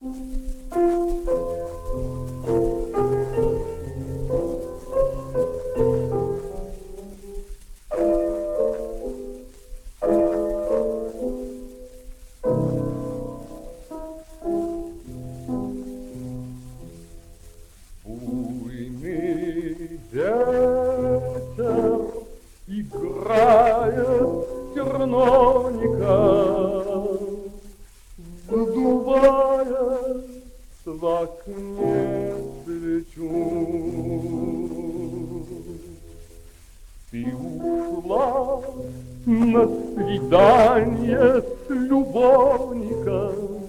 Ветер играет терновника, задувая в окне свечу. Ты ушла на свидание с любовником.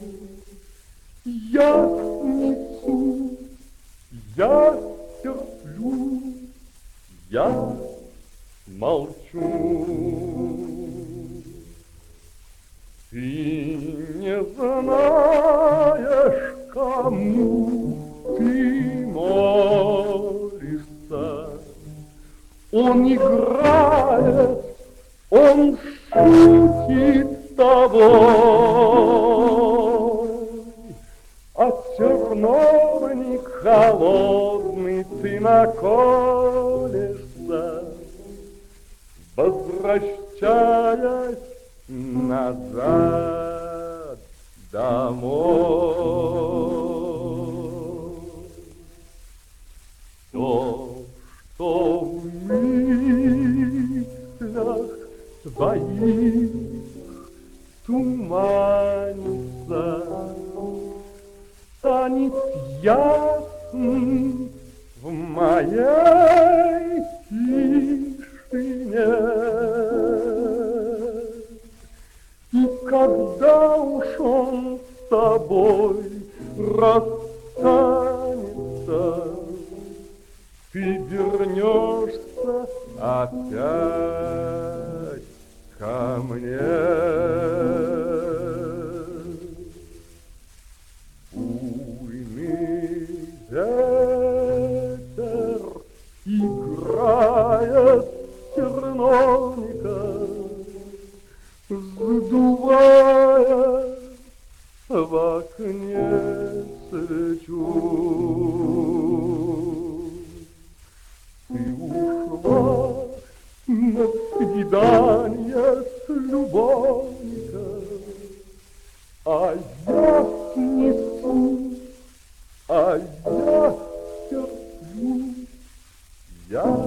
Я снесу, я терплю, я молчу. Ты не знаешь, кому ты молишься. Он играет, он шутит с тобой, а терновник холодный ты наколешься, возвращаясь назад домой. То, что в мыслях твоих туманится, станет ясным в моей тишине. И когда уж он с тобой расстанется, ты вернешься опять ко мне. Буйный ветер играет терновника, задувая в окне свечу. Ты ушла на свидание с любовником, а я снесу, а я терплю, я